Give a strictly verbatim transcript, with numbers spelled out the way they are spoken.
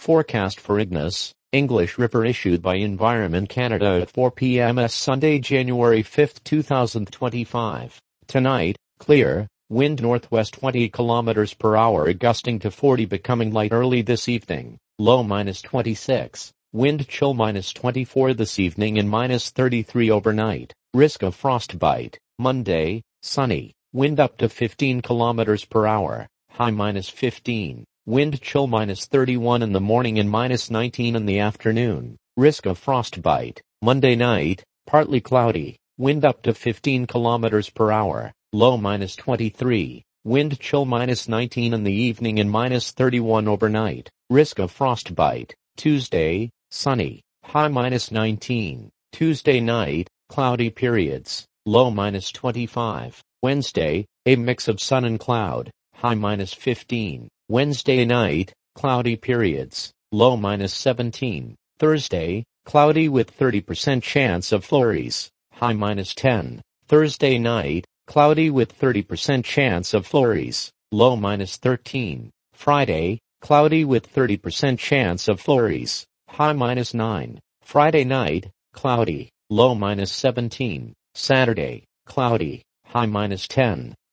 Forecast for Ignis, English River issued by Environment Canada at four p m Sunday, January fifth, two thousand twenty-five. Tonight, clear, wind northwest twenty kilometers per hour gusting to forty, becoming light early this evening, low minus twenty-six, wind chill minus twenty-four this evening and minus thirty-three overnight, risk of frostbite. Monday, sunny, wind up to fifteen kilometers per hour, high minus fifteen. Wind chill minus thirty-one in the morning and minus nineteen in the afternoon. Risk of frostbite. Monday night, partly cloudy. Wind up to fifteen kilometers per hour. Low minus twenty-three. Wind chill minus nineteen in the evening and minus thirty-one overnight. Risk of frostbite. Tuesday, sunny. High minus nineteen. Tuesday night, cloudy periods. Low minus twenty-five. Wednesday, a mix of sun and cloud. High minus fifteen. Wednesday night, cloudy periods, low minus seventeen. Thursday, cloudy with thirty percent chance of flurries, high minus ten. Thursday night, cloudy with thirty percent chance of flurries, low minus thirteen. Friday, cloudy with thirty percent chance of flurries, high minus nine. Friday night, cloudy, low minus seventeen. Saturday, cloudy, high minus ten.